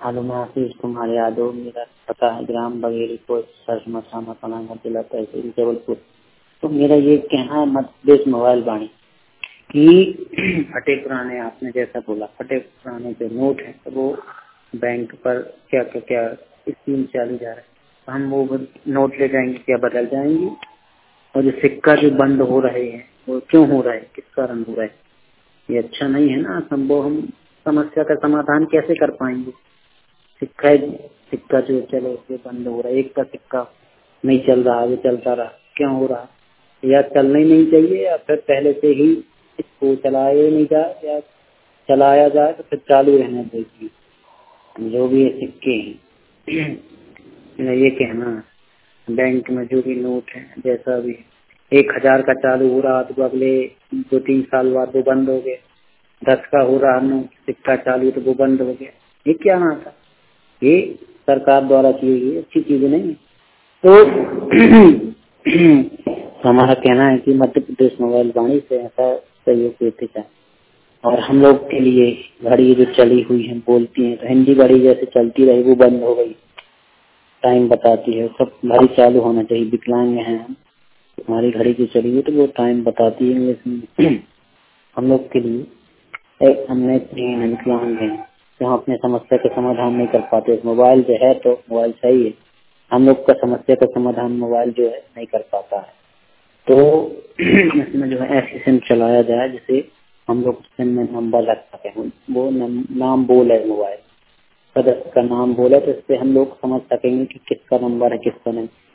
Hello, मैं आशीष कुमार यादव। मेरा पता है ग्राम बघेली को सरसमसाना पनामा जिला तहसील जबलपुर। तो मेरा ये कहना है मध्य प्रदेश मोबाइल वाणी कि फटे पुराने, आपने जैसा बोला, फटे पुराने जो नोट है तो वो बैंक पर क्या क्या क्या स्कीम चली जा रहा है, तो हम वो नोट ले जाएंगे, क्या बदल जाएंगे? और जो सिक्का जो बंद हो रहे हैं वो क्यों हो रहा है, किस कारण हो रहा है? ये अच्छा नहीं है ना। हम समस्या का समाधान कैसे कर पाएंगे? सिक्का सिक्का जो चलो ये बंद हो रहा है, एक का सिक्का नहीं चल रहा, वो चलता रहा, क्यों हो रहा? या चलना ही नहीं चाहिए, या फिर पहले से ही इसको चलाया नहीं जाए, या चलाया जाए तो फिर चालू रहने देगी। जो भी ये सिक्के हैं मेरा ये कहना है, बैंक में जो भी नोट है जैसा भी 1,000 का चालू हो रहा तो अगले 2-3 साल बाद वो बंद हो गया। 10 का हो रहा नोट सिक्का चालू तो वो बंद हो गया। ये क्या ना था? ये सरकार द्वारा की हुई अच्छी चीज नहीं है। तो हमारा कहना है कि मध्य प्रदेश मोबाइल वाणी से ऐसा सहयोग देते जाए। और हम लोग के लिए घड़ी जो चली हुई है बोलती है, तो हिंदी घड़ी जैसे चलती रही वो बंद हो गई, टाइम बताती है। सब घड़ी चालू होना चाहिए। विकलांग है हमारी घड़ी जो चली हुई तो वो टाइम बताती है इंग्लिश में। हम लोग के लिए हमने विकलांग है तो हम अपने समस्या का समाधान नहीं कर पाते। मोबाइल जो है तो मोबाइल सही है, हम लोग का समस्या का समाधान मोबाइल जो है नहीं कर पाता है। तो इसमें जो है ऐसी सिम चलाया जाए जिसे हम लोग सिम में नंबर रख सके। वो नाम बोल है, मोबाइल सदस्य का नाम बोले तो इससे हम लोग समझ सकेंगे कि किसका नंबर है किसका नहीं।